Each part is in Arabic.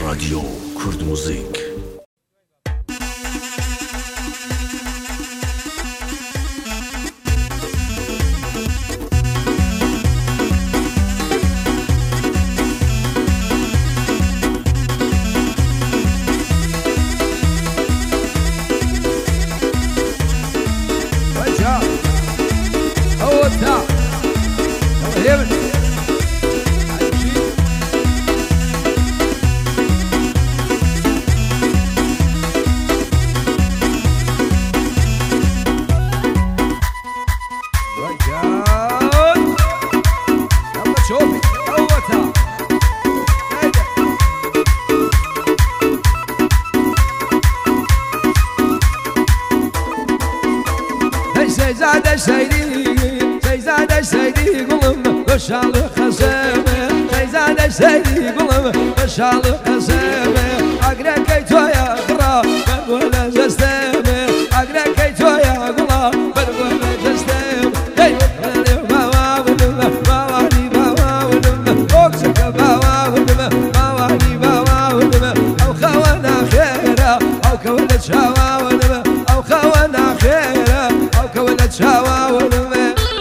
راديو كرد موزيك. سيدي قلم وشال خزامه زيزان سيدي قلم وشال خزامه اقرا كيتو يا قرا ولا زستامه اقرا كيتو يا قرا ولا زستامه اي باوا ولما باواني باوا ولما اوكسك باوا ولما باواني باوا ولما او خوانا خيره او كولت شوا ولما او خوانا خيره او كولت شوا ولما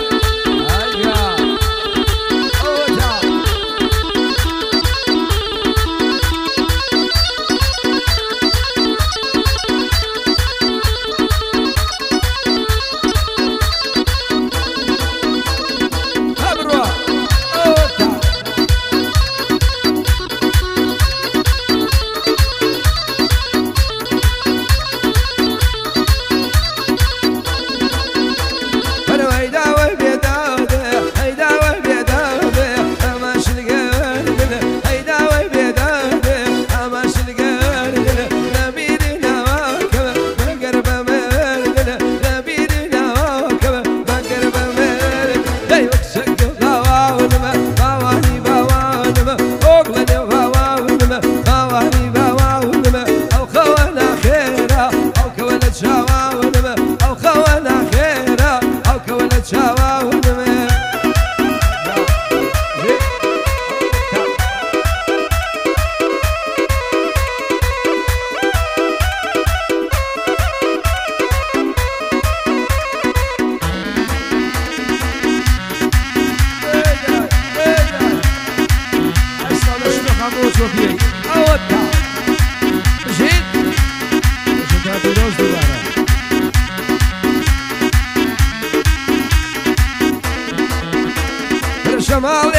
شمال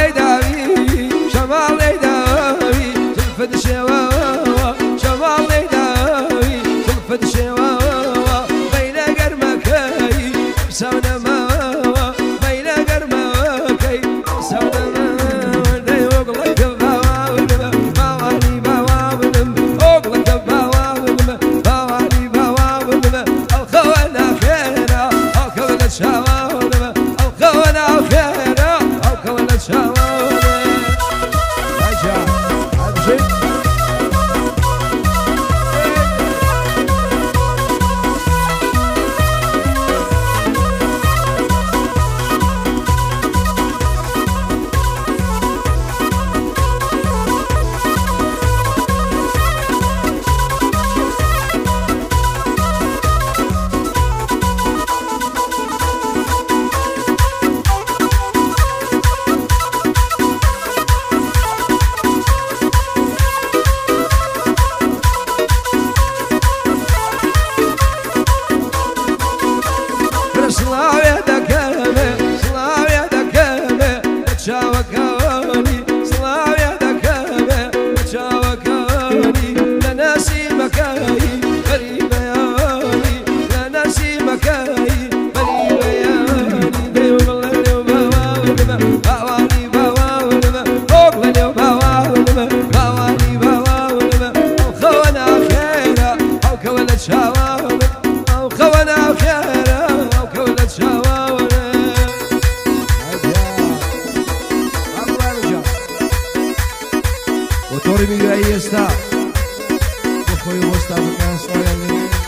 داوي شمال داوي زلفت شواوا شمال داوي زلفت شواوا بين قرمكاي سونا ماوا بين قرمكاي سونا ماوا داي وقلك باوا باواني باوا وقلك باوا باواني باوا او خوانا خيرا او كولت شواوا او خوانا خيرا كونت شوانا عجا عبجي Torri mi gai sta, poi vuoi stare con sta